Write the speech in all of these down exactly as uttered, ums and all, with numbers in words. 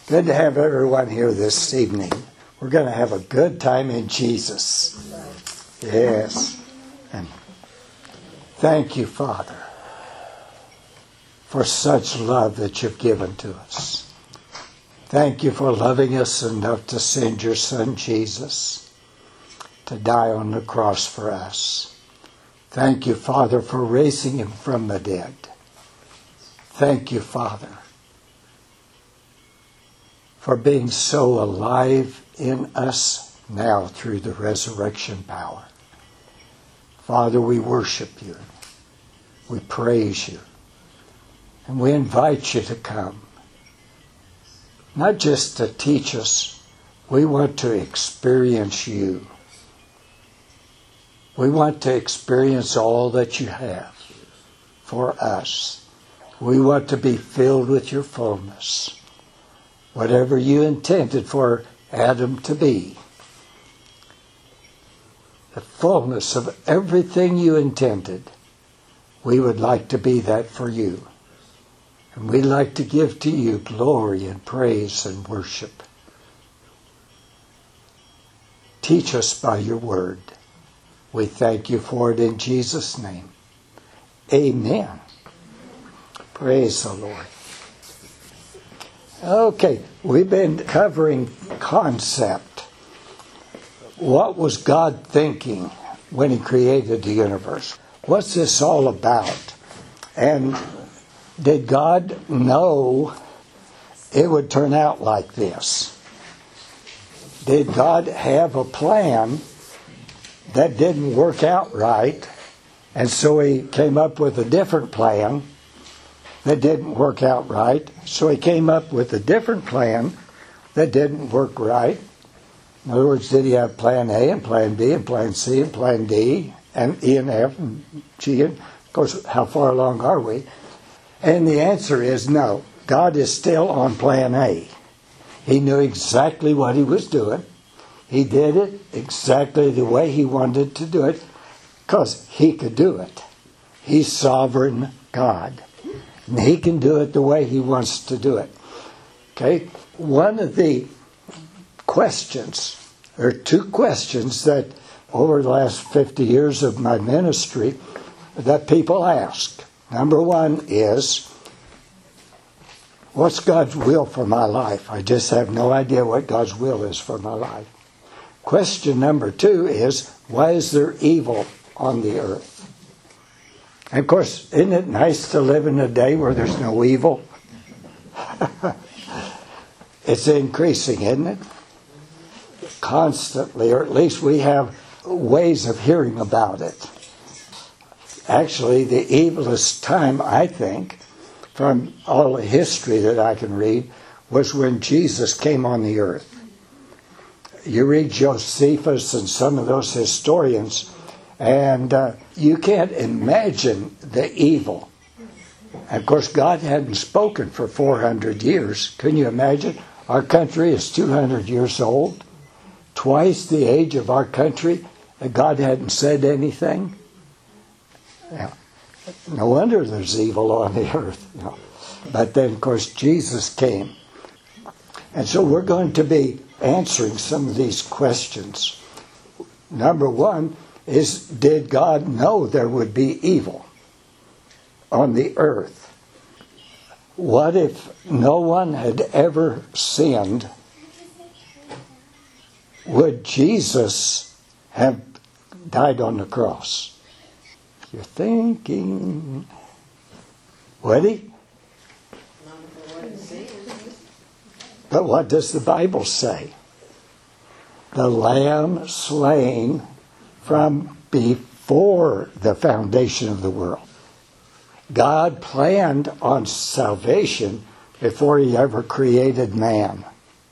Good to have everyone here this evening. We're going to have a good time in Jesus. Yes. And thank you, Father, for such love that you've given to us. Thank you for loving us enough to send your Son, Jesus, to die on the cross for us. Thank you, Father, for raising him from the dead. Thank you, Father, for being so alive in us now through the resurrection power. Father, we worship you. We praise you. And we invite you to come. Not just to teach us. We want to experience you. We want to experience all that you have for us. We want to be filled with your fullness. Whatever you intended for Adam to be. The fullness of everything you intended. We would like to be that for you. And we'd like to give to you glory and praise and worship. Teach us by your word. We thank you for it in Jesus' name. Amen. Praise the Lord. Okay, we've been covering concept. What was God thinking when he created the universe? What's this all about? And did God know it would turn out like this? Did God have a plan that didn't work out right, and so he came up with a different plan that didn't work out right, so he came up with a different plan that didn't work right? In other words, did he have plan A and plan B and plan C and plan D and E and F and G? And of course, how far along are we? And the answer is no. God is still on plan A. He knew exactly what he was doing. He did it exactly the way he wanted to do it because he could do it. He's sovereign God. And he can do it the way he wants to do it. Okay? One of the questions, or two questions that over the last fifty years of my ministry that people ask. Number one is, what's God's will for my life? I just have no idea what God's will is for my life. Question number two is, why is there evil on the earth? And of course, isn't it nice to live in a day where there's no evil? It's increasing, isn't it? Constantly, or at least we have ways of hearing about it. Actually, the evilest time, I think, from all the history that I can read, was when Jesus came on the earth. You read Josephus and some of those historians, and uh, you can't imagine the evil. And of course, God hadn't spoken for four hundred years. Can you imagine? Our country is two hundred years old. Twice the age of our country, and God hadn't said anything. Yeah. No wonder there's evil on the earth. You know. But then, of course, Jesus came. And so we're going to be answering some of these questions. Number one is, did God know there would be evil on the earth? What if no one had ever sinned? Would Jesus have died on the cross? You're thinking, would he? But what does the Bible say? The Lamb slain from before the foundation of the world. God planned on salvation before he ever created man.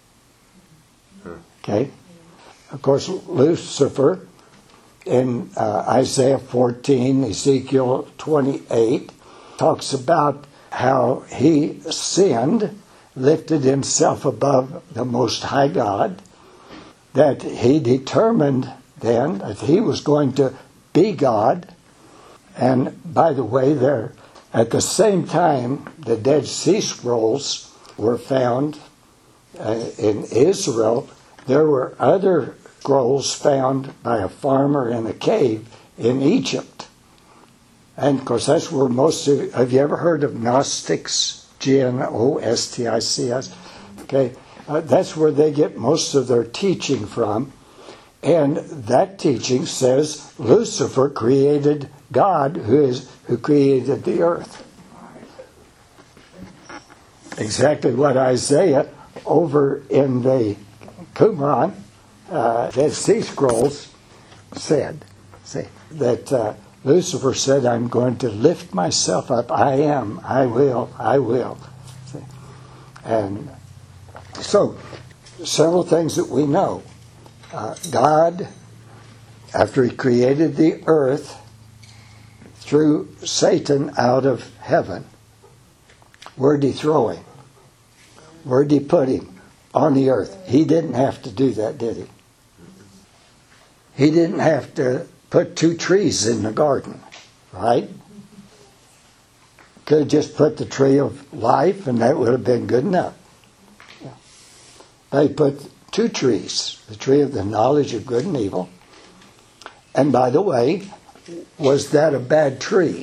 Okay? Of course, Lucifer in uh, Isaiah fourteen, Ezekiel twenty-eight, talks about how he sinned, lifted himself above the Most High God, that he determined then that he was going to be God. And by the way, there at the same time, the Dead Sea Scrolls were found uh, in Israel, there were other scrolls found by a farmer in a cave in Egypt. And of course, that's where most of, have you ever heard of Gnostics? G N O S T I C S. Okay, uh, that's where they get most of their teaching from. And that teaching says Lucifer created God, who is who created the earth. Exactly what Isaiah over in the Qumran, uh, Dead Sea Scrolls, said. See, that uh, Lucifer said, I'm going to lift myself up. I am. I will. I will. See? And so, several things that we know. Uh, God, after he created the earth, threw Satan out of heaven. Where'd he throw him? Where'd he put him? On the earth. He didn't have to do that, did he? He didn't have to put two trees in the garden, right? Could have just put the tree of life and that would have been good enough. They put two trees, the tree of the knowledge of good and evil. And by the way, was that a bad tree?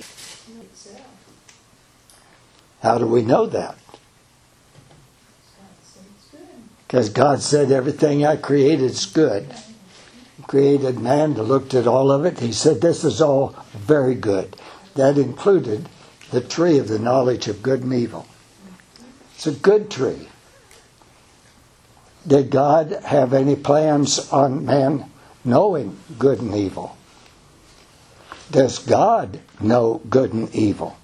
How do we know that? Because God said everything I created is good. He created man, looked at all of it. He said this is all very good. That included the tree of the knowledge of good and evil. It's a good tree. Did God have any plans on man knowing good and evil? Does God know good and evil?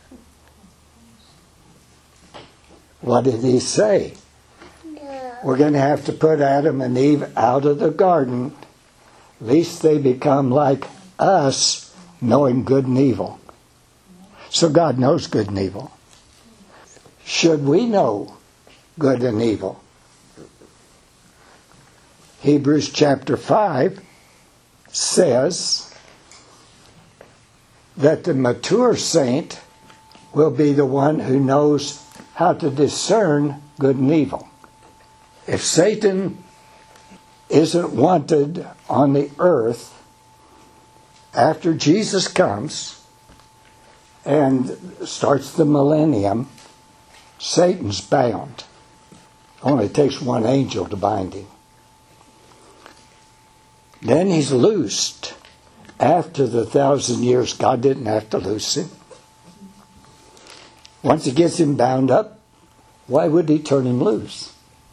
What did he say? We're going to have to put Adam and Eve out of the garden, lest they become like us, knowing good and evil. So God knows good and evil. Should we know good and evil? Hebrews chapter five says that the mature saint will be the one who knows how to discern good and evil. If Satan isn't wanted on the earth after Jesus comes and starts the millennium, Satan's bound. Only takes one angel to bind him. Then he's loosed. After the thousand years, God didn't have to loose him. Once he gets him bound up, why would he turn him loose?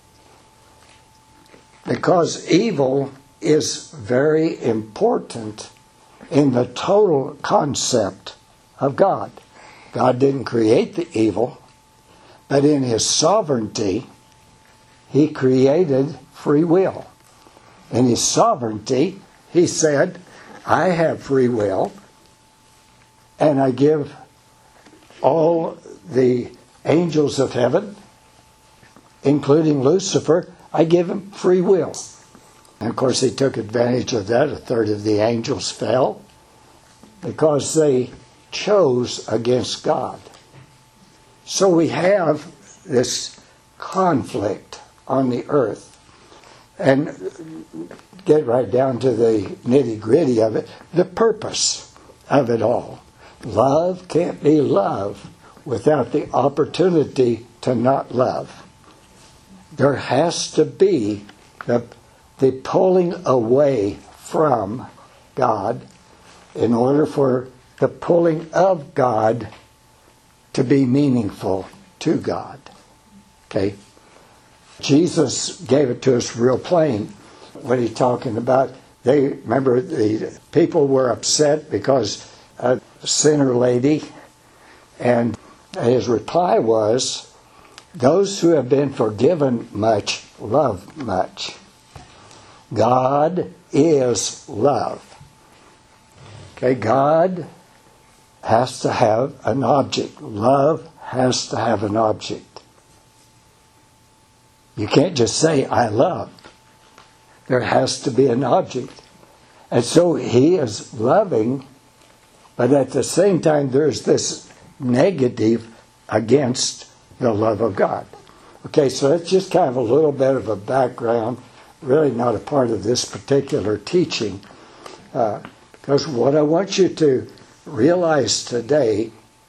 Because evil is very important in the total concept of God. God didn't create the evil, but in his sovereignty, he created free will. In his sovereignty, he said, I have free will, and I give all the angels of heaven, including Lucifer, I give him free will. And of course he took advantage of that. A third of the angels fell because they chose against God. So we have this conflict on the earth. And get right down to the nitty-gritty of it, the purpose of it all. Love can't be love without the opportunity to not love. There has to be the, the pulling away from God in order for the pulling of God to be meaningful to God. Okay? Jesus gave it to us real plain. What he's talking about, they remember the people were upset because a sinner lady, and his reply was, those who have been forgiven much love much. God is love. Okay, God has to have an object. Love has to have an object. You can't just say, I love. There has to be an object. And so he is loving, but at the same time there's this negative against the love of God. Okay, so that's just kind of a little bit of a background, really not a part of this particular teaching. Uh, because what I want you to realize today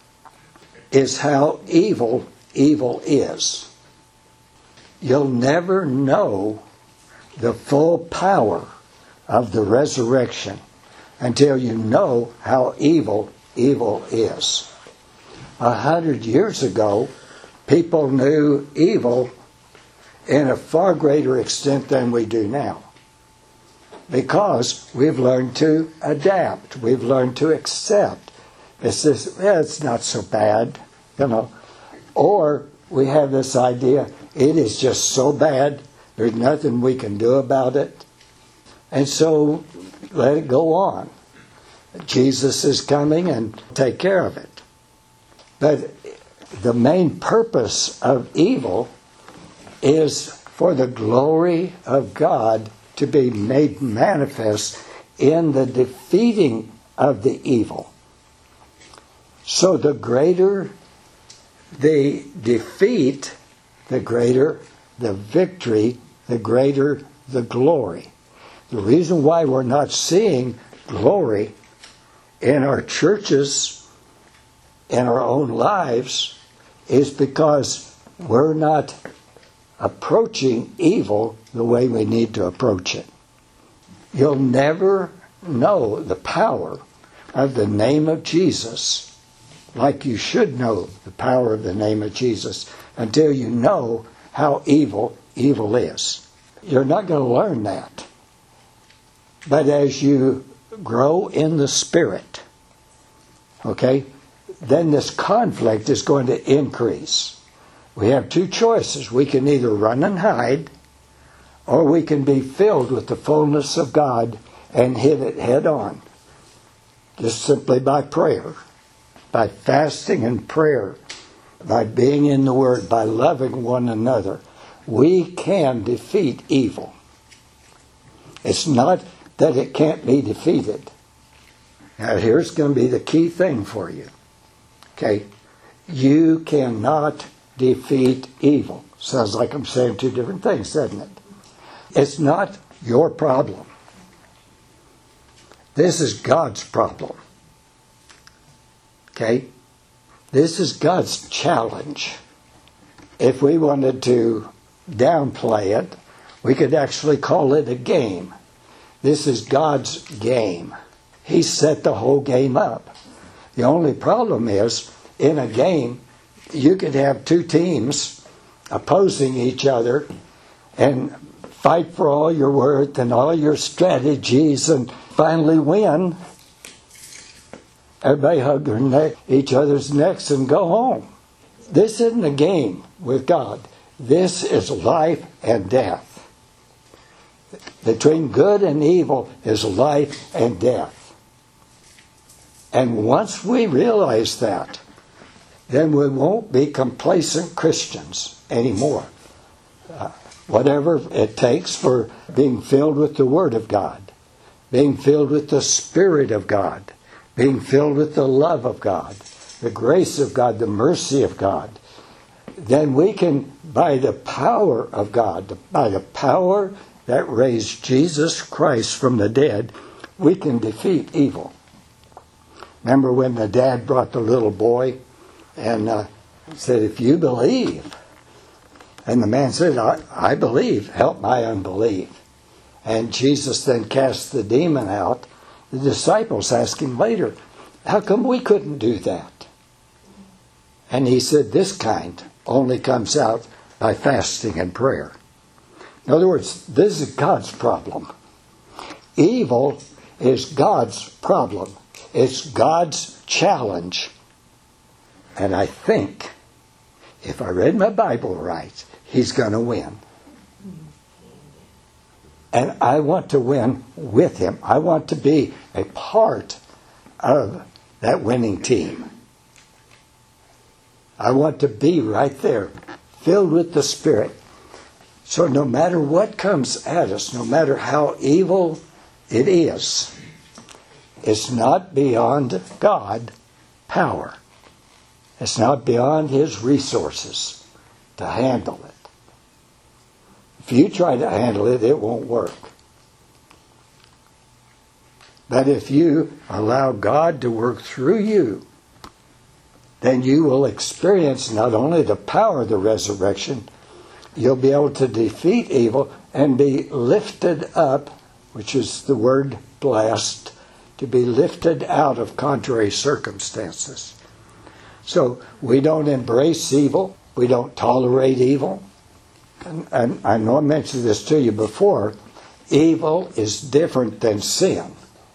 is how evil evil is. You'll never know the full power of the resurrection until you know how evil evil is. A hundred years ago, people knew evil in a far greater extent than we do now. Because we've learned to adapt. We've learned to accept. It's this, eh, it's not so bad, you know. Or we have this idea, it is just so bad, there's nothing we can do about it. And so let it go on. Jesus is coming and take care of it. But the main purpose of evil is for the glory of God to be made manifest in the defeating of the evil. So the greater the defeat, the greater the victory, the greater the glory. The reason why we're not seeing glory in our churches, in our own lives, is because we're not approaching evil the way we need to approach it. You'll never know the power of the name of Jesus like you should know the power of the name of Jesus until you know how evil evil is. You're not going to learn that. But as you grow in the Spirit, okay, then this conflict is going to increase. We have two choices. We can either run and hide, or we can be filled with the fullness of God and hit it head on. Just simply by prayer, by fasting and prayer, by being in the Word, by loving one another. We can defeat evil. It's not that it can't be defeated. Now here's going to be the key thing for you. Okay? You cannot defeat evil. Sounds like I'm saying two different things, doesn't it? It's not your problem. This is God's problem. Okay? This is God's challenge. If we wanted to downplay it, we could actually call it a game. This is God's game. He set the whole game up. The only problem is, in a game, you could have two teams opposing each other and fight for all your worth and all your strategies and finally win. Everybody hug their neck, each other's necks and go home. This isn't a game with God. This is life and death. Between good and evil is life and death. And once we realize that, then we won't be complacent Christians anymore. Uh, whatever it takes for being filled with the Word of God, being filled with the Spirit of God, being filled with the love of God, the grace of God, the mercy of God, then we can, by the power of God, by the power that raised Jesus Christ from the dead, we can defeat evil. Remember when the dad brought the little boy and uh, said, if you believe. And the man said, I, I believe, help my unbelief. And Jesus then cast the demon out. The disciples asked him later, how come we couldn't do that? And he said, this kind only comes out by fasting and prayer. In other words, this is God's problem. Evil is God's problem. It's God's challenge. And I think, if I read my Bible right, He's going to win. And I want to win with Him. I want to be a part of that winning team. I want to be right there, filled with the Spirit. So no matter what comes at us, no matter how evil it is, it's not beyond God's power. It's not beyond His resources to handle it. If you try to handle it, it won't work. But if you allow God to work through you, then you will experience not only the power of the resurrection, you'll be able to defeat evil and be lifted up, which is the word blessed, to be lifted out of contrary circumstances. So we don't embrace evil. We don't tolerate evil. And, and I know I mentioned this to you before. Evil is different than sin.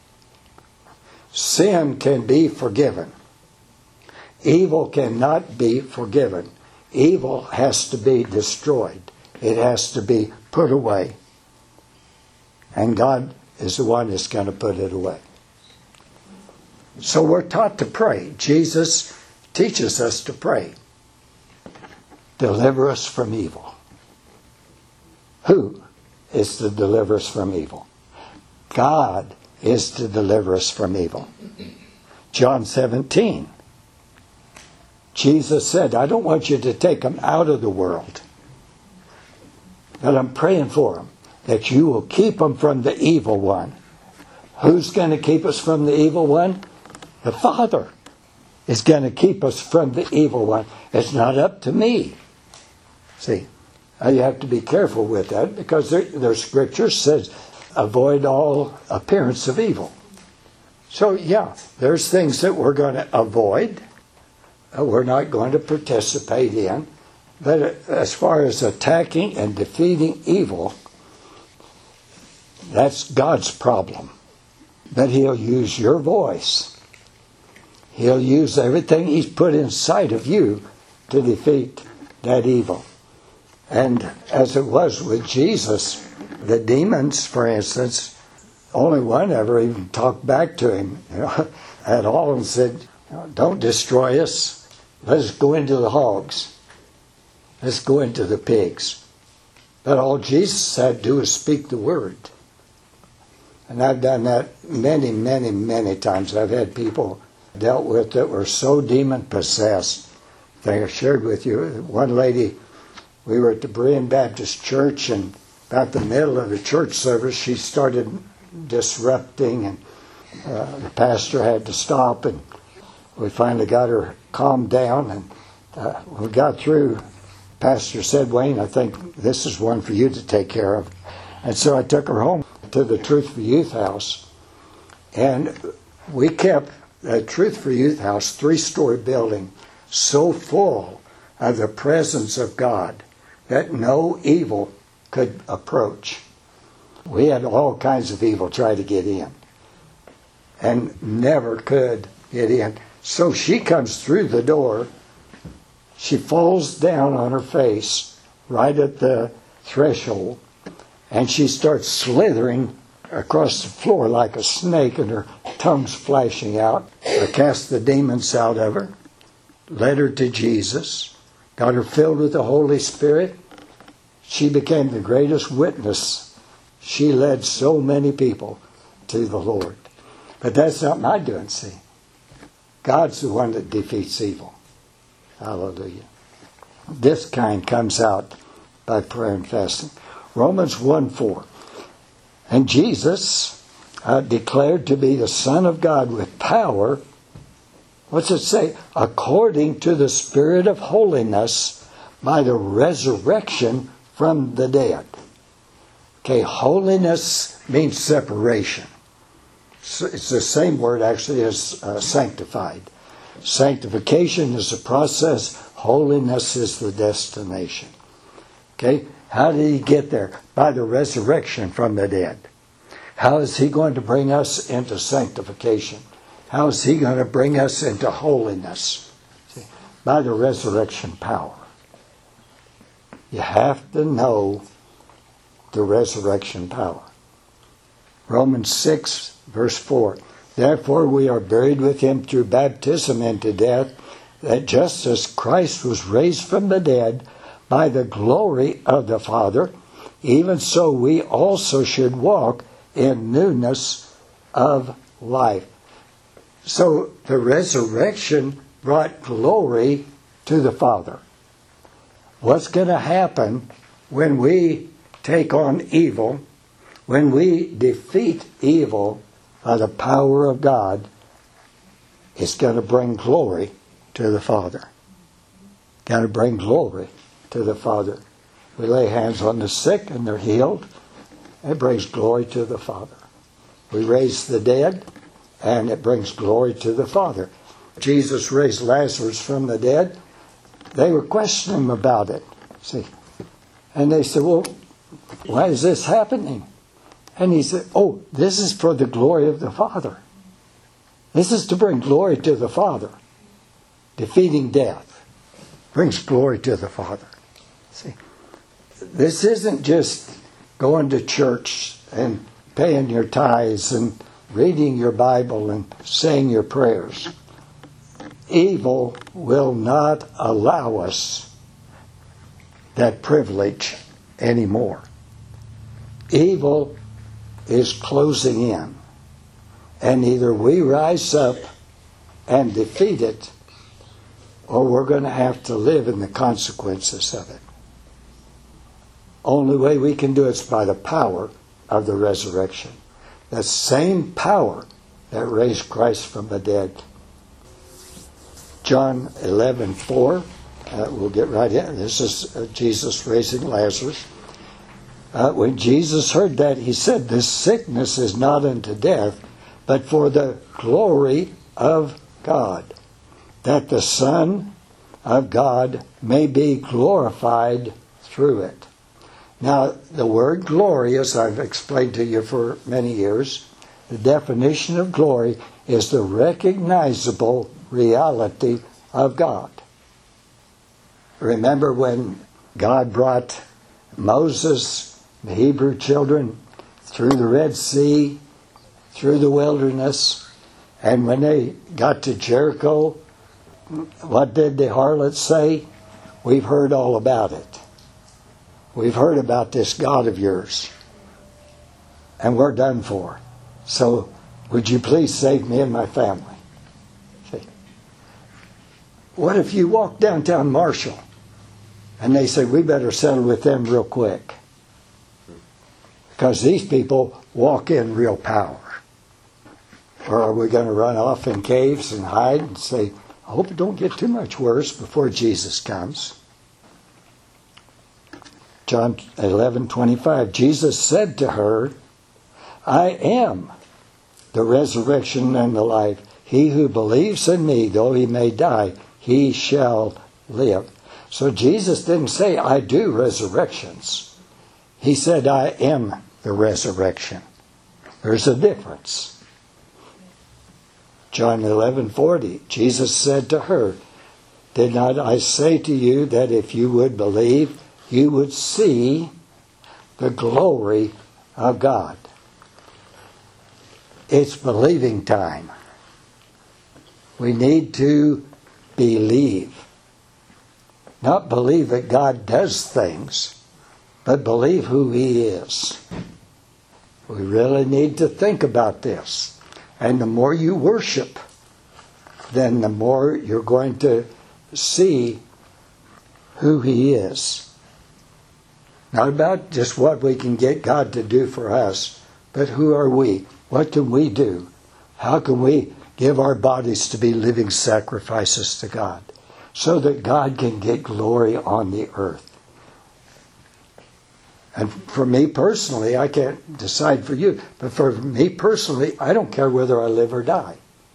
Sin can be forgiven. Evil cannot be forgiven. Evil has to be destroyed. It has to be put away. And God is the one that's going to put it away. So we're taught to pray. Jesus teaches us to pray. Deliver us from evil. Who is to deliver us from evil? God is to deliver us from evil. John seventeen. Jesus said, I don't want you to take them out of the world, but I'm praying for them, that you will keep them from the evil one. Who's going to keep us from the evil one? The Father is going to keep us from the evil one. It's not up to me. See, you have to be careful with that, because there, their scripture says, avoid all appearance of evil. So, yeah, there's things that we're going to avoid. We're not going to participate in. But as far as attacking and defeating evil, that's God's problem. But He'll use your voice. He'll use everything He's put inside of you to defeat that evil. And as it was with Jesus, the demons, for instance, only one ever even talked back to Him, you know, at all, and said, don't destroy us. Let's go into the hogs. Let's go into the pigs. But all Jesus had to do is speak the word. And I've done that many, many, many times. I've had people dealt with that were so demon-possessed. I think I shared with you. One lady, we were at the Berean Baptist Church, and about the middle of the church service, she started disrupting, and uh, the pastor had to stop, and we finally got her calmed down, and uh, when we got through, the pastor said, Wayne, I think this is one for you to take care of. And so I took her home to the Truth for Youth House, and we kept the Truth for Youth House, three-story building, so full of the presence of God that no evil could approach. We had all kinds of evil try to get in, and never could get in. So she comes through the door, she falls down on her face right at the threshold, and she starts slithering across the floor like a snake, and her tongue's flashing out. I cast the demons out of her, led her to Jesus, got her filled with the Holy Spirit. She became the greatest witness. She led so many people to the Lord. But that's not my doing, see. God's the one that defeats evil. Hallelujah. This kind comes out by prayer and fasting. Romans one four. And Jesus, uh, declared to be the Son of God with power, what's it say? According to the Spirit of holiness by the resurrection from the dead. Okay, holiness means separation. It's the same word actually as uh, sanctified. Sanctification is the process. Holiness is the destination. Okay, how did He get there? By the resurrection from the dead. How is He going to bring us into sanctification? How is He going to bring us into holiness? See, by the resurrection power. You have to know the resurrection power. Romans six, verse four. Therefore we are buried with Him through baptism into death, that just as Christ was raised from the dead by the glory of the Father, even so we also should walk in newness of life. So the resurrection brought glory to the Father. What's going to happen when we take on evil, when we defeat evil by the power of God, it's going to bring glory to the Father. Going to bring glory to the Father. We lay hands on the sick and they're healed. It brings glory to the Father. We raise the dead and it brings glory to the Father. Jesus raised Lazarus from the dead. They were questioning him about it. See, and they said, well, why is this happening? And he said, oh, this is for the glory of the Father. This is to bring glory to the Father. Defeating death brings glory to the Father. See, this isn't just going to church and paying your tithes and reading your Bible and saying your prayers. Evil will not allow us that privilege anymore. Evil is closing in. And either we rise up and defeat it, or we're going to have to live in the consequences of it. Only way we can do it is by the power of the resurrection. The same power that raised Christ from the dead. John eleven four. Uh, we'll get right in. This is uh, Jesus raising Lazarus. Uh, when Jesus heard that, he said, this sickness is not unto death, but for the glory of God, that the Son of God may be glorified through it. Now, the word glory, as I've explained to you for many years, the definition of glory is the recognizable reality of God. Remember when God brought Moses, the Hebrew children, through the Red Sea, through the wilderness, and when they got to Jericho, what did the harlot say? We've heard all about it. We've heard about this God of yours, and we're done for. So, would you please save me and my family? See? What if you walk downtown Marshall, and they say, we better settle with them real quick, because these people walk in real power? Or are we going to run off in caves and hide and say, I hope it don't get too much worse before Jesus comes? John eleven twenty-five, Jesus said to her, I am the resurrection and the life. He who believes in me, though he may die, he shall live. So Jesus didn't say, I do resurrections. He said, I am the resurrection. There's a difference. John eleven forty, Jesus said to her, did not I say to you that if you would believe, you would see the glory of God? It's believing time. We need to believe. Not believe that God does things, but believe who He is. We really need to think about this. And the more you worship, then the more you're going to see who He is. Not about just what we can get God to do for us, but who are we? What can we do? How can we give our bodies to be living sacrifices to God so that God can get glory on the earth? And for me personally, I can't decide for you, but for me personally, I don't care whether I live or die.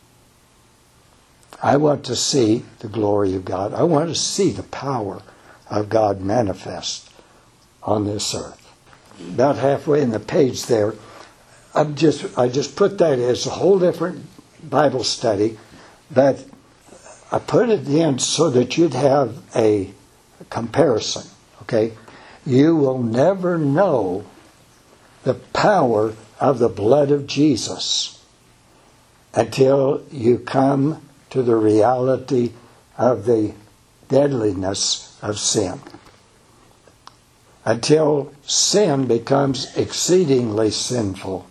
I want to see the glory of God. I want to see the power of God manifest on this earth. About halfway in the page there, I'm just I just put that as a whole different Bible study, but I put it in so that you'd have a comparison. Okay, you will never know the power of the blood of Jesus until you come to the reality of the deadliness of sin. Until sin becomes exceedingly sinful.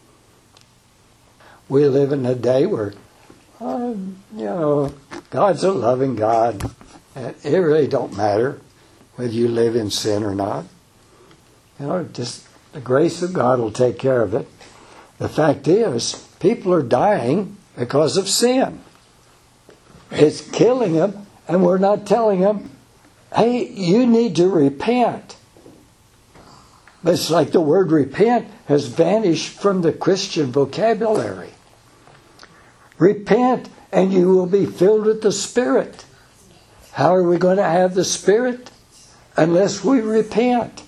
We live in a day where, uh, you know, God's a loving God. It really don't matter whether you live in sin or not. You know, just the grace of God will take care of it. The fact is, people are dying because of sin. It's killing them, and we're not telling them, hey, you need to repent. But it's like the word repent has vanished from the Christian vocabulary. Repent, and you will be filled with the Spirit. How are we going to have the Spirit? Unless we repent.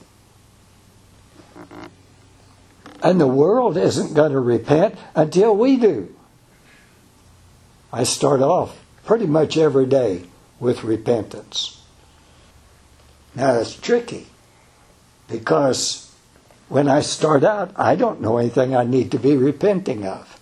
And the world isn't going to repent until we do. I start off pretty much every day with repentance. Now it's tricky, because when I start out, I don't know anything I need to be repenting of.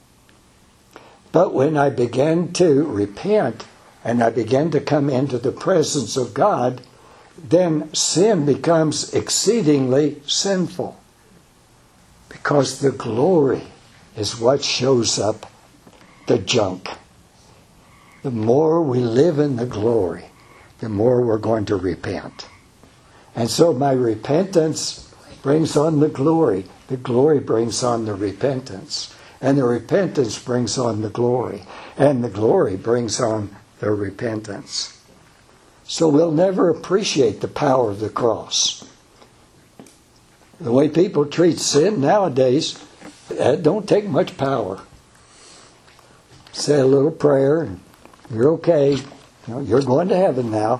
But when I begin to repent and I begin to come into the presence of God, then sin becomes exceedingly sinful. Because the glory is what shows up the junk. The more we live in the glory, the more we're going to repent. And so my repentance brings on the glory. The glory brings on the repentance. And the repentance brings on the glory. And the glory brings on the repentance. So we'll never appreciate the power of the cross. The way people treat sin nowadays, it don't take much power. Say a little prayer, and you're okay. You know, you're going to heaven now.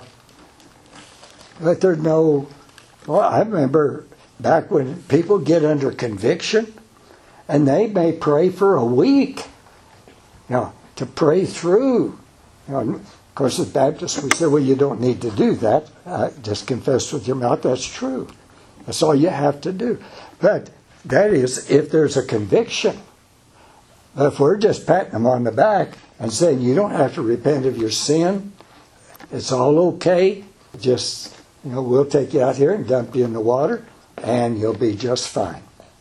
But there's no... Well, I remember back when people get under conviction, and they may pray for a week, you know, to pray through. You know, of course, as Baptists, we say, well, you don't need to do that. Uh, just confess with your mouth. That's true. That's all you have to do. But that is if there's a conviction. But if we're just patting them on the back and saying you don't have to repent of your sin, it's all okay. Just, you know, we'll take you out here and dump you in the water and you'll be just fine.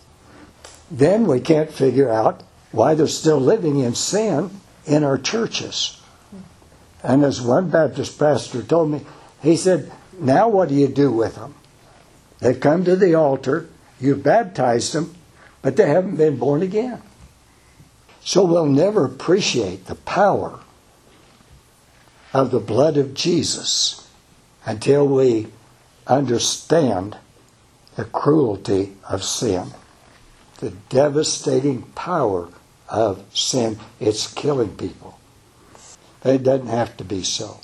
Then we can't figure out why they're still living in sin in our churches. And as one Baptist pastor told me, he said, now what do you do with them? They've come to the altar, you've baptized them, but they haven't been born again. So we'll never appreciate the power of the blood of Jesus until we understand the cruelty of sin, the devastating power of sin. It's killing people. It doesn't have to be so.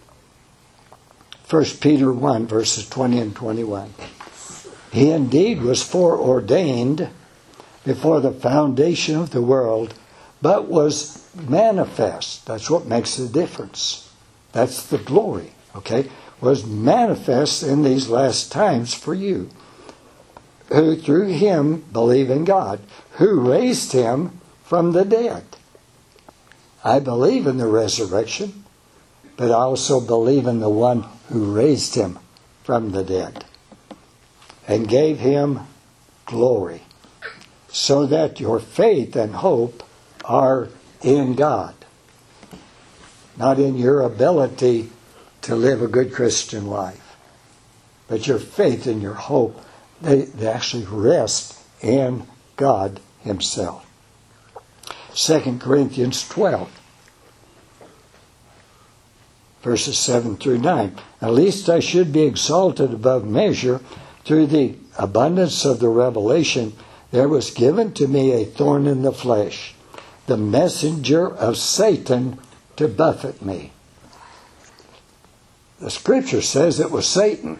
First Peter one, verses twenty and twenty-one. He indeed was foreordained before the foundation of the world, but was manifest. That's what makes the difference. That's the glory, okay? Was manifest in these last times for you, who through him believe in God, who raised him from the dead. I believe in the resurrection, but I also believe in the one who raised him from the dead and gave him glory, so that your faith and hope are in God, not in your ability to live a good Christian life, but your faith and your hope, they, they actually rest in God himself. Second Corinthians twelve, verses seven through nine. At least I should be exalted above measure through the abundance of the revelation. There was given to me a thorn in the flesh, the messenger of Satan to buffet me. The scripture says it was Satan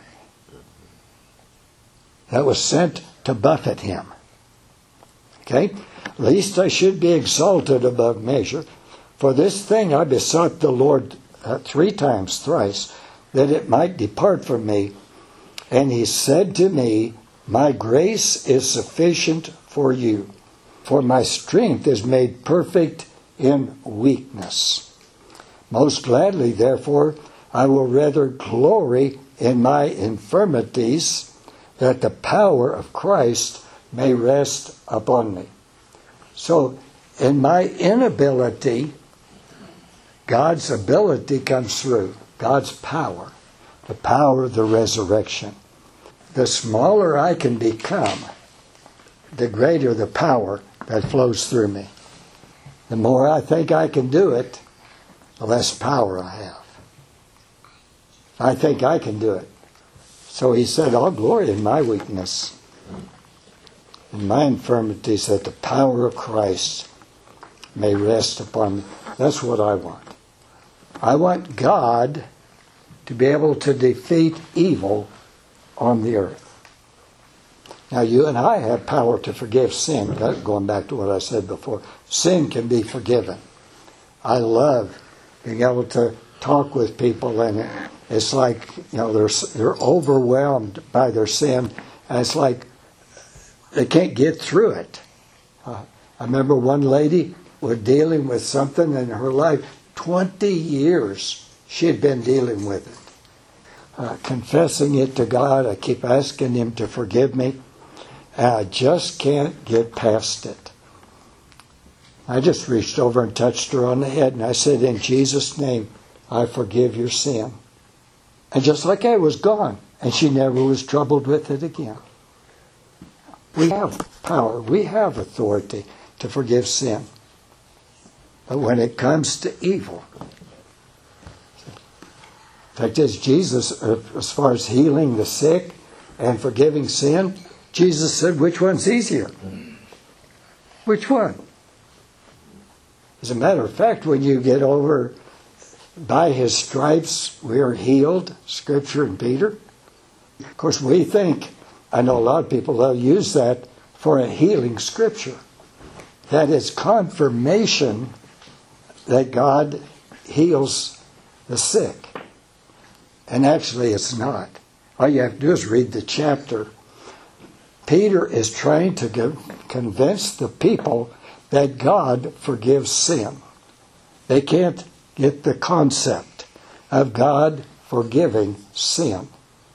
that was sent to buffet him. Okay? Lest I should be exalted above measure. For this thing I besought the Lord uh, three times, thrice, that it might depart from me. And he said to me, my grace is sufficient for you, for my strength is made perfect in weakness. Most gladly, therefore, I will rather glory in my infirmities, that the power of Christ may rest upon me. So, in my inability, God's ability comes through. God's power, the power of the resurrection. the smaller I can become, the greater the power that flows through me. The more I think I can do it, the less power I have. I think I can do it. So he said, I'll glory in my weakness, in my infirmities, that the power of Christ may rest upon me. That's what I want. I want God to be able to defeat evil on the earth. Now, you and I have power to forgive sin. Going back to what I said before, sin can be forgiven. I love being able to talk with people, and it's like, you know, they're they're overwhelmed by their sin, and it's like they can't get through it. Uh, I remember one lady was dealing with something in her life. Twenty years she had been dealing with it. Uh, confessing it to God, I keep asking Him to forgive me, and I just can't get past it. I just reached over and touched her on the head, and I said, in Jesus' name, I forgive your sin. And just like I was gone, and she never was troubled with it again. We have power, we have authority to forgive sin. But when it comes to evil, in fact, as Jesus, as far as healing the sick and forgiving sin, Jesus said, which one's easier? Which one? As a matter of fact, when you get over, by His stripes we are healed, Scripture in Peter. Of course, we think, I know a lot of people that use that for a healing Scripture. That is confirmation that God heals the sick. And actually it's not. All you have to do is read the chapter. Peter is trying to convince the people that God forgives sin. They can't get the concept of God forgiving sin.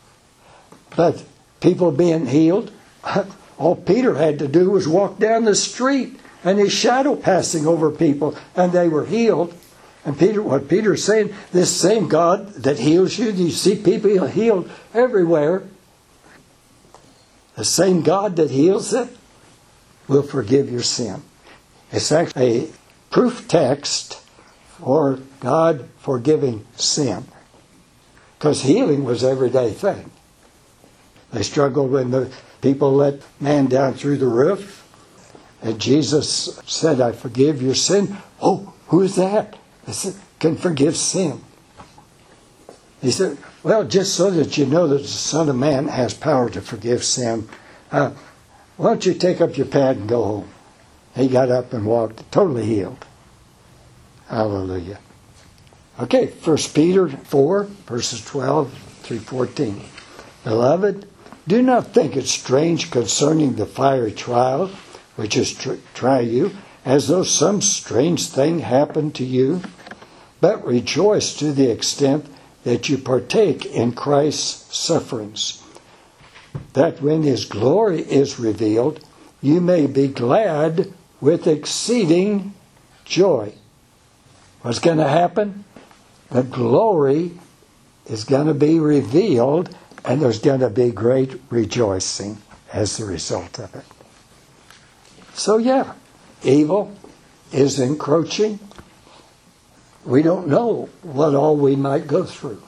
But people being healed, all Peter had to do was walk down the street and his shadow passing over people, and they were healed. And Peter, what Peter's saying, this same God that heals you, you see people healed everywhere. The same God that heals it will forgive your sin. It's actually a proof text for God forgiving sin. Because healing was an everyday thing. They struggled when the people let man down through the roof. And Jesus said, I forgive your sin. Oh, who is that? I said, can forgive sin. He said, well, just so that you know that the Son of Man has power to forgive sin, uh, why don't you take up your pad and go home? He got up and walked, totally healed. Hallelujah. Okay, First Peter four, verses twelve through fourteen. Beloved, do not think it strange concerning the fiery trial, which is to try you, as though some strange thing happened to you, but rejoice to the extent that you partake in Christ's sufferings, that when His glory is revealed, you may be glad with exceeding joy. What's going to happen? The glory is going to be revealed, and there's going to be great rejoicing as a result of it. So yeah, evil is encroaching. We don't know what all we might go through.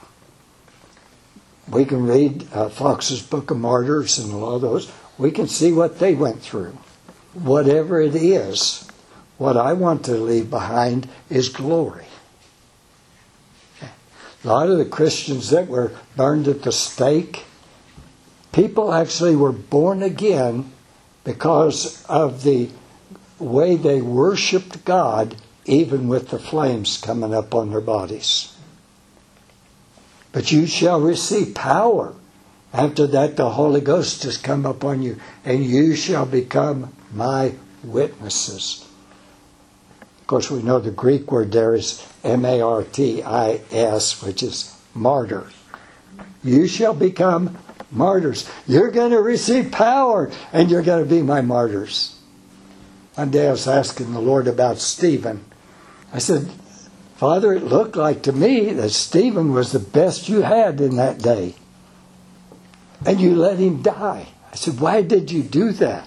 We can read uh, Fox's Book of Martyrs and a lot of those. We can see what they went through. Whatever it is, what I want to leave behind is glory. A lot of the Christians that were burned at the stake, people actually were born again because of the way they worshipped God, even with the flames coming up on their bodies. But you shall receive power. After that, the Holy Ghost has come upon you, and you shall become my witnesses. Of course, we know the Greek word there is M A R T I S, which is martyr. You shall become martyrs. You're going to receive power, and you're going to be my martyrs. One day I was asking the Lord about Stephen. I said, Father, it looked like to me that Stephen was the best you had in that day. and you let him die. I said, why did you do that?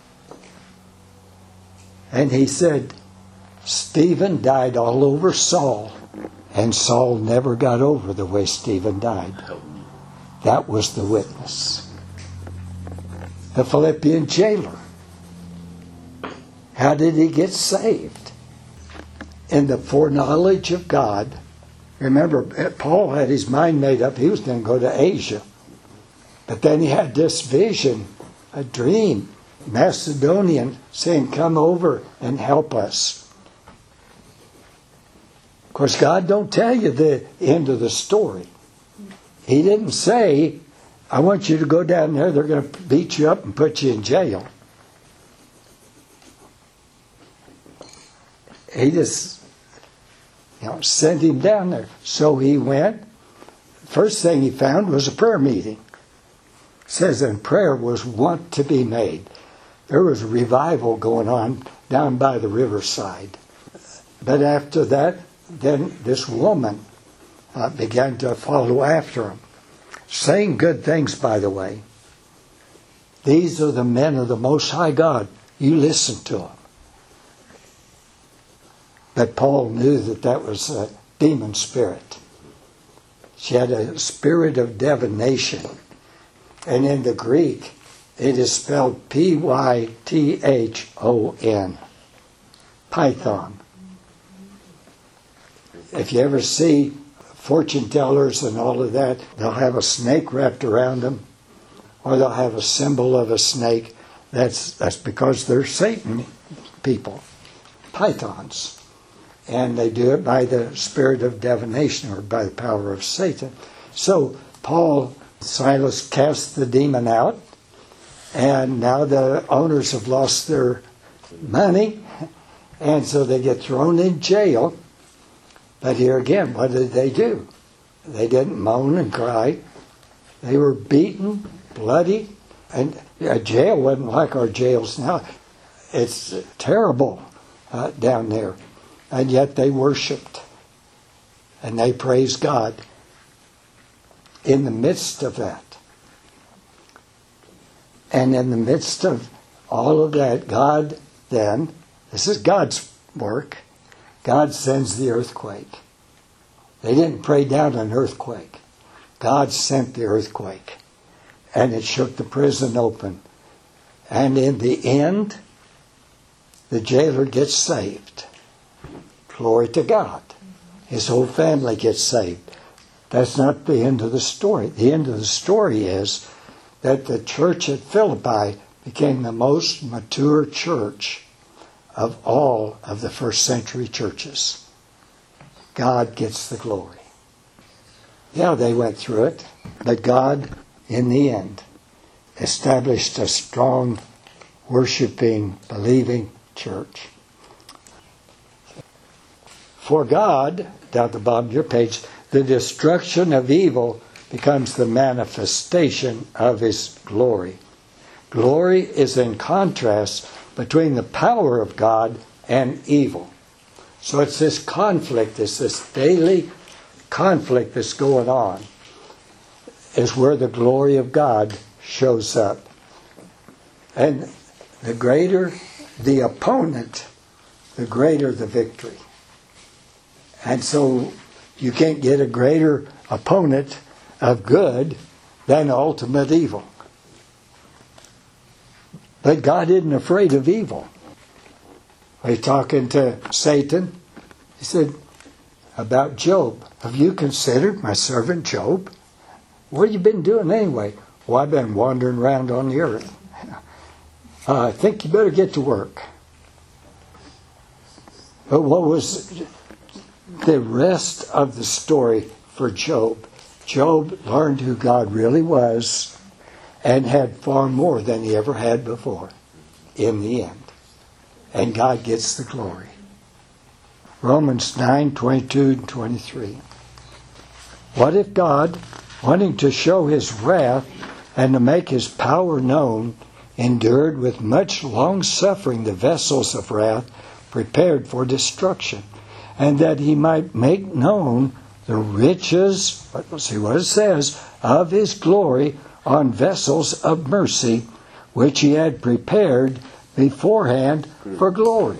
And he said, Stephen died all over Saul, and Saul never got over the way Stephen died. That was the witness. The Philippian jailer. How did he get saved? In the foreknowledge of God. Remember, Paul had his mind made up. He was going to go to Asia. But then he had this vision, a dream, Macedonian, saying, come over and help us. Of course, God don't tell you the end of the story. He didn't say, I want you to go down there, they're going to beat you up and put you in jail. He just, you know, sent him down there. So he went. First thing he found was a prayer meeting. It says, and prayer was wont to be made. There was a revival going on down by the riverside. But after that, then this woman uh, began to follow after him. Saying good things, by the way. These are the men of the Most High God. You listen to them. But Paul knew that that was a demon spirit. She had a spirit of divination. And in the Greek, it is spelled P Y T H O N. Python. If you ever see fortune tellers and all of that, they'll have a snake wrapped around them, or they'll have a symbol of a snake. That's that's because they're Satan people, pythons. And they do it by the spirit of divination or by the power of Satan. So Paul, Silas cast the demon out, and now the owners have lost their money, and so they get thrown in jail. But here again, what did they do? They didn't moan and cry. They were beaten, bloody, and a jail wasn't like our jails now. It's terrible uh, down there. And yet they worshiped and they praised God in the midst of that. And in the midst of all of that, God then, this is God's work, God sends the earthquake. They didn't pray down an earthquake. God sent the earthquake. And it shook the prison open. And in the end, the jailer gets saved. Glory to God. His whole family gets saved. That's not the end of the story. The end of the story is that the church at Philippi became the most mature church of all of the first century churches. God gets the glory. Yeah, they went through it, but God, in the end, established a strong, worshiping, believing church. For God, down at the bottom of your page, the destruction of evil becomes the manifestation of His glory. Glory is in contrast between the power of God and evil. So it's this conflict, it's this daily conflict that's going on, is where the glory of God shows up. And the greater the opponent, the greater the victory. And so you can't get a greater opponent of good than ultimate evil. But God isn't afraid of evil. He's talking to Satan. He said about Job, have you considered my servant Job? What have you been doing anyway? Well, I've been wandering around on the earth. Uh, I think you better get to work. But what was the rest of the story for Job? Job learned who God really was and had far more than he ever had before in the end. And God gets the glory. Romans nine, twenty-two and twenty-three. What if God, wanting to show His wrath and to make His power known, endured with much long suffering the vessels of wrath prepared for destruction, and that He might make known the riches, let's see what it says, of His glory on vessels of mercy, which he had prepared beforehand for glory.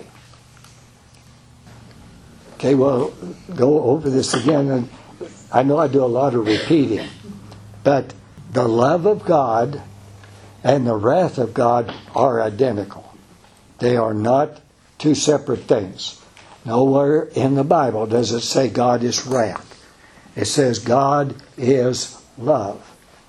Okay, well, go over this again. And I know I do a lot of repeating, but the love of God and the wrath of God are identical. They are not two separate things. Nowhere in the Bible does it say God is wrath. It says God is love.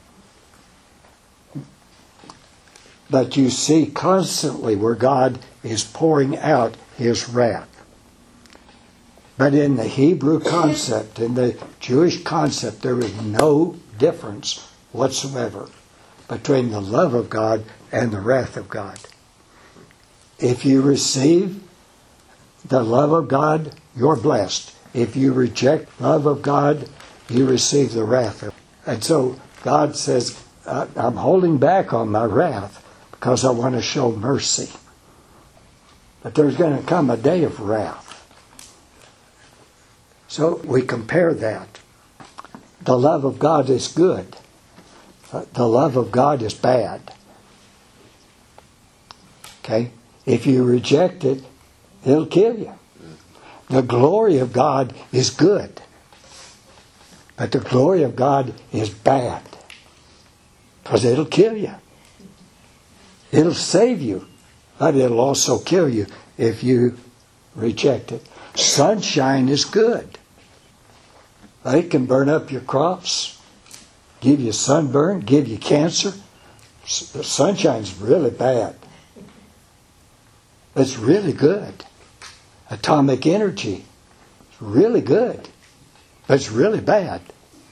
But you see constantly where God is pouring out his wrath. But in the Hebrew concept, in the Jewish concept, there is no difference whatsoever between the love of God and the wrath of God. If you receive the love of God, you're blessed. If you reject the love of God, you receive the wrath of God. And so God says, I'm holding back on my wrath because I want to show mercy. But there's going to come a day of wrath. So we compare that. The love of God is good. The love of God is bad. Okay? If you reject it, it'll kill you. The glory of God is good. But the glory of God is bad. Because it'll kill you. It'll save you. But it'll also kill you if you reject it. Sunshine is good. It can burn up your crops, give you sunburn, give you cancer. Sunshine's really bad. It's really good. Atomic energy is really good, but it's really bad.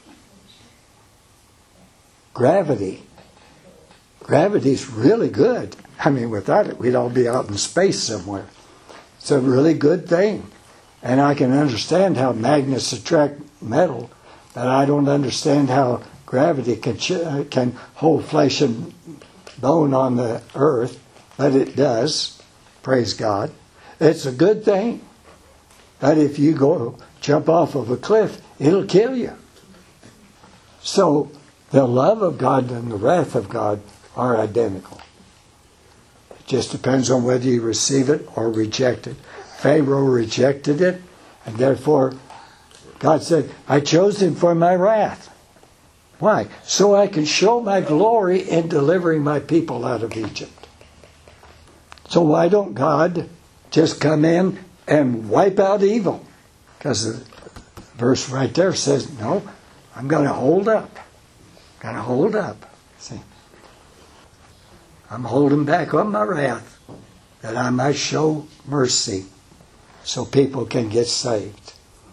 Gravity. Gravity's really good. I mean, without it, we'd all be out in space somewhere. It's a really good thing. And I can understand how magnets attract metal, but I don't understand how gravity can ch- can hold flesh and bone on the earth, but it does. Praise God. It's a good thing. But if you go jump off of a cliff, it'll kill you. So the love of God and the wrath of God are identical. It just depends on whether you receive it or reject it. Pharaoh rejected it, and therefore God said, I chose him for my wrath. Why? So I can show my glory in delivering my people out of Egypt. So why don't God just come in and wipe out evil? Because the verse right there says, no, I'm going to hold up. I'm going to hold up. See? I'm holding back on my wrath that I might show mercy so people can get saved.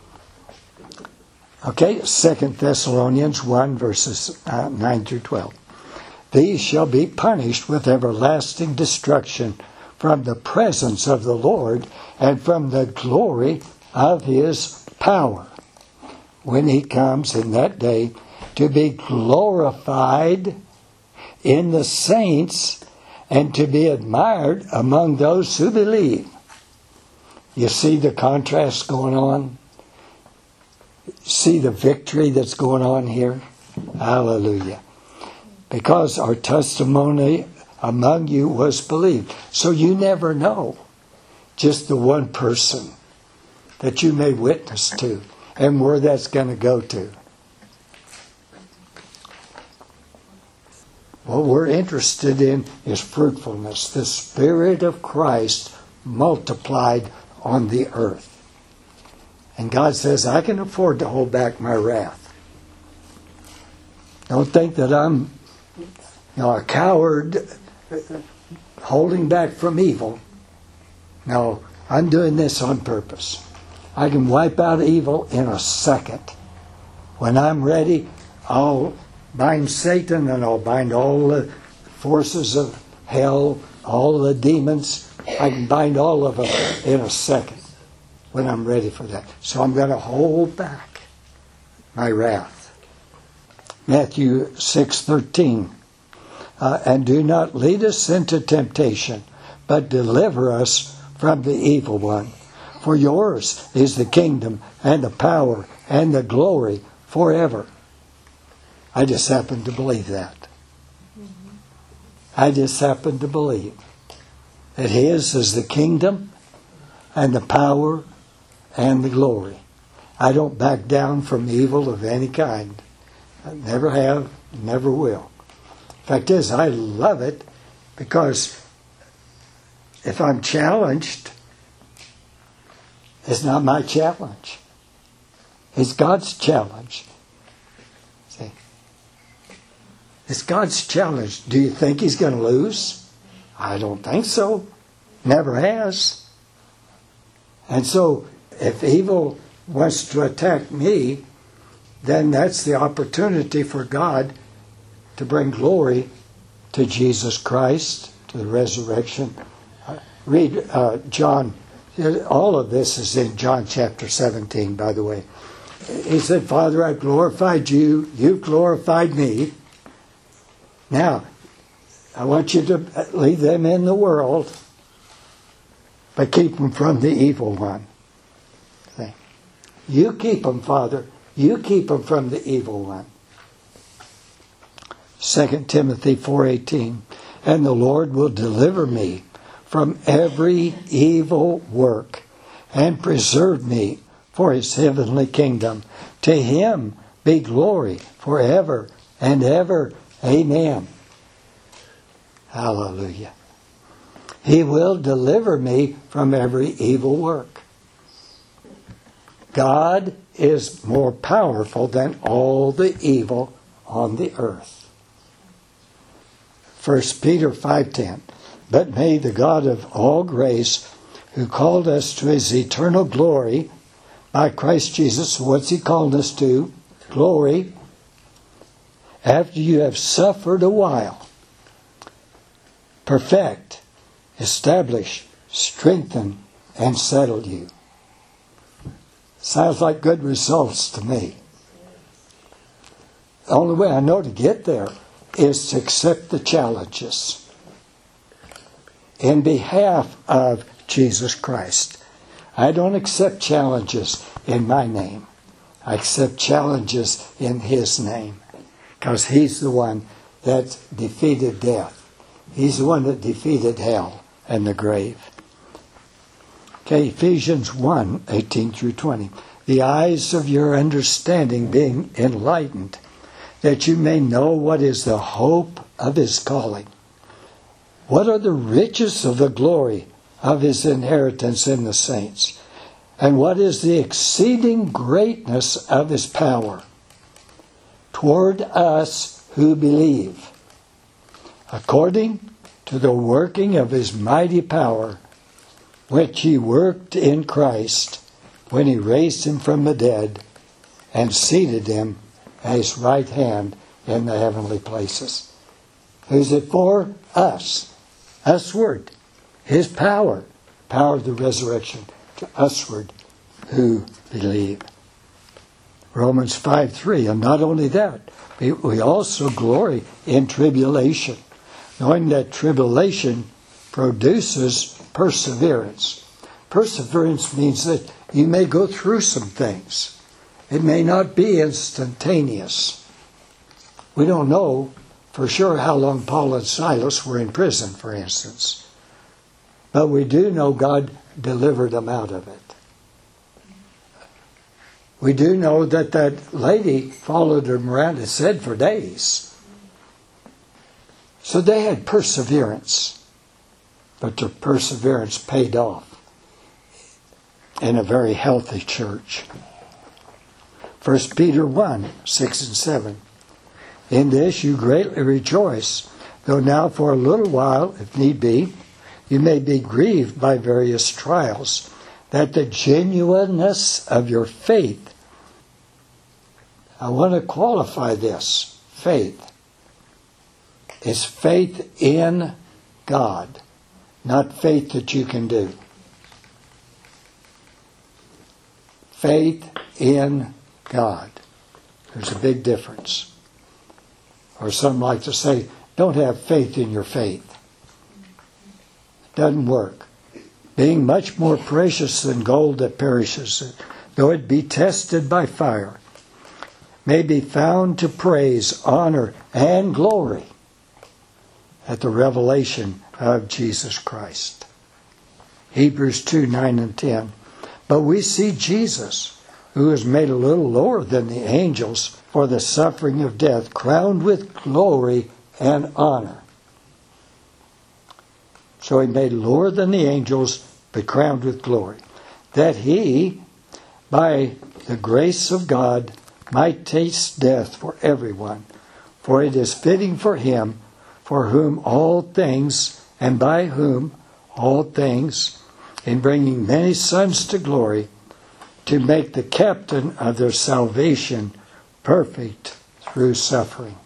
Okay, Second Thessalonians one, verses uh, nine through twelve. These shall be punished with everlasting destruction from the presence of the Lord and from the glory of his power, when he comes in that day to be glorified in the saints and to be admired among those who believe. You see the contrast going on? See the victory that's going on here? Hallelujah. Because our testimony among you was believed. So you never know just the one person that you may witness to and where that's going to go to. What we're interested in is fruitfulness. The Spirit of Christ multiplied on the earth. And God says, I can afford to hold back my wrath. Don't think that I'm you know, a coward holding back from evil. No, I'm doing this on purpose. I can wipe out evil in a second. When I'm ready, I'll bind Satan and I'll bind all the forces of hell, all the demons. I can bind all of them in a second when I'm ready for that. So I'm going to hold back my wrath. Matthew six thirteen. Uh, and do not lead us into temptation, but deliver us from the evil one. For yours is the kingdom and the power and the glory forever. I just happen to believe that. I just happen to believe that His is the kingdom and the power and the glory. I don't back down from evil of any kind. I never have, never will. Fact is, I love it because if I'm challenged, it's not my challenge. It's God's challenge. See? It's God's challenge. Do you think He's going to lose? I don't think so. Never has. And so, if evil wants to attack me, then that's the opportunity for God to bring glory to Jesus Christ, to the resurrection. Uh, read uh, John. All of this is in John chapter seventeen, by the way. He said, Father, I've glorified you. You've glorified me. Now, I want you to leave them in the world, but keep them from the evil one. See? You keep them, Father. You keep them from the evil one. Second Timothy four eighteen. And the Lord will deliver me from every evil work and preserve me for His heavenly kingdom. To Him be glory forever and ever. Amen. Hallelujah. He will deliver me from every evil work. God is more powerful than all the evil on the earth. First Peter five ten. But may the God of all grace, who called us to His eternal glory by Christ Jesus, what's He called us to? Glory. After you have suffered a while, perfect, establish, strengthen, and settle you. Sounds like good results to me. The only way I know to get there is to accept the challenges in behalf of Jesus Christ. I don't accept challenges in my name. I accept challenges in His name, because He's the one that defeated death. He's the one that defeated hell and the grave. Okay, Ephesians one eighteen through twenty. The eyes of your understanding being enlightened, that you may know what is the hope of His calling. What are the riches of the glory of His inheritance in the saints? And what is the exceeding greatness of His power toward us who believe, according to the working of His mighty power, which He worked in Christ when He raised Him from the dead and seated Him at His right hand in the heavenly places. Who's it for? Us. Usward. His power. Power of the resurrection. To usward who believe. Romans five three. And not only that, we, we also glory in tribulation, knowing that tribulation produces perseverance. Perseverance means that you may go through some things. It may not be instantaneous. We don't know for sure how long Paul and Silas were in prison, for instance. But we do know God delivered them out of it. We do know that that lady followed them around and said for days. So they had perseverance. But their perseverance paid off in a very healthy church. First Peter one, six and seven. In this you greatly rejoice, though now for a little while, if need be, you may be grieved by various trials, that the genuineness of your faith, I want to qualify this, faith, is faith in God, not faith that you can do. Faith in God. There's a big difference. Or some like to say, don't have faith in your faith. It doesn't work. Being much more precious than gold that perishes, though it be tested by fire, may be found to praise, honor, and glory at the revelation of Jesus Christ. Hebrews two, nine and ten. But we see Jesus, who is made a little lower than the angels for the suffering of death, crowned with glory and honor. So he made lower than the angels, but crowned with glory, that he, by the grace of God, might taste death for everyone. For it is fitting for him, for whom all things, and by whom all things, in bringing many sons to glory, to make the captain of their salvation perfect through suffering.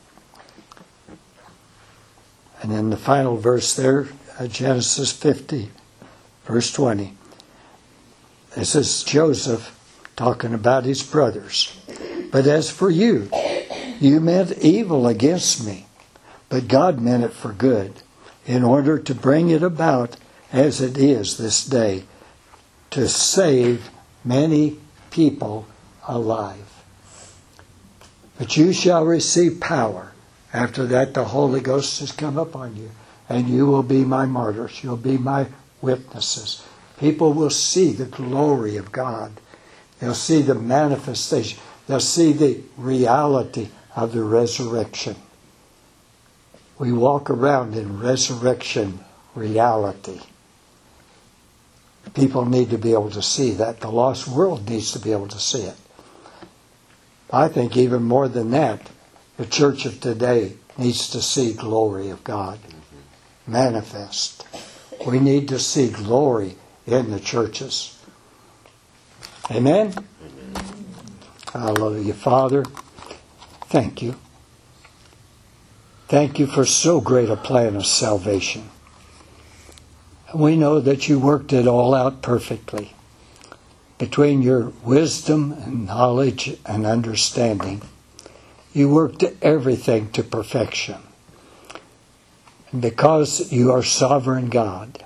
And in the final verse there, Genesis fifty, verse twenty. This is Joseph talking about his brothers. But as for you, you meant evil against me, but God meant it for good, in order to bring it about as it is this day, to save many people alive. But you shall receive power. After that, the Holy Ghost has come upon you, and you will be my martyrs. You'll be my witnesses. People will see the glory of God. They'll see the manifestation. They'll see the reality of the resurrection. We walk around in resurrection reality. People need to be able to see that. The lost world needs to be able to see it. I think even more than that, the church of today needs to see glory of God manifest. We need to see glory in the churches. Amen? Amen. Hallelujah. Father, thank you. Thank you for so great a plan of salvation. We know that you worked it all out perfectly. Between your wisdom and knowledge and understanding, you worked everything to perfection. And because you are sovereign God,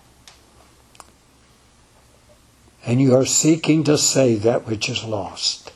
and you are seeking to save that which is lost.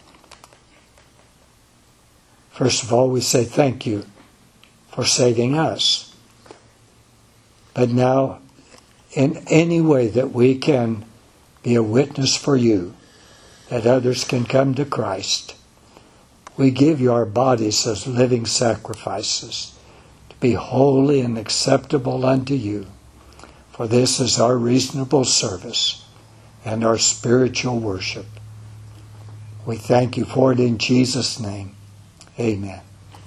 First of all, we say thank you for saving us. But now, in any way that we can be a witness for you, that others can come to Christ, we give you our bodies as living sacrifices, to be holy and acceptable unto you. For this is our reasonable service and our spiritual worship. We thank you for it in Jesus' name. Amen.